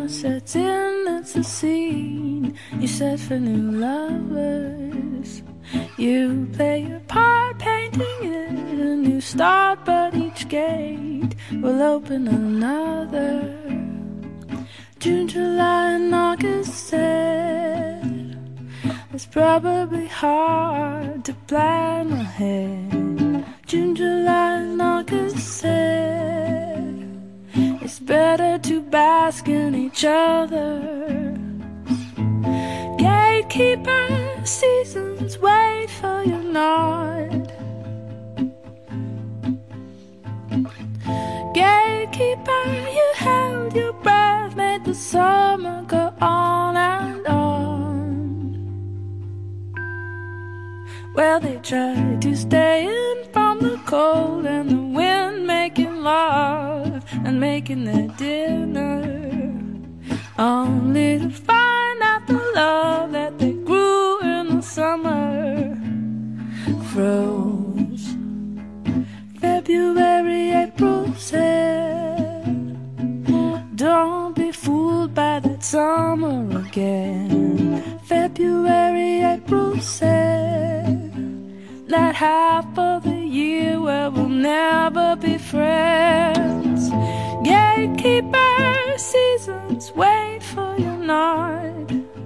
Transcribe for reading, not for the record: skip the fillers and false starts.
sets in, it's a scene you set for new lovers. You play your part, painting it a new start, but each gate will open another. June, July, and August said it's probably hard to plan ahead. June, July, and August said it's better to bask in each other. Gatekeeper, seasons wait for your nod. Gatekeeper, you held your breath, made the summer go on and on. Well, they tried to stay in from the cold and the wind, making love and making their dinner, only to find out the love that they grew in the summer froze. February, April said, don't be fooled by that summer again. February, April said, that half of the year where we'll never be friends. Gatekeeper, seasons wait for your nod.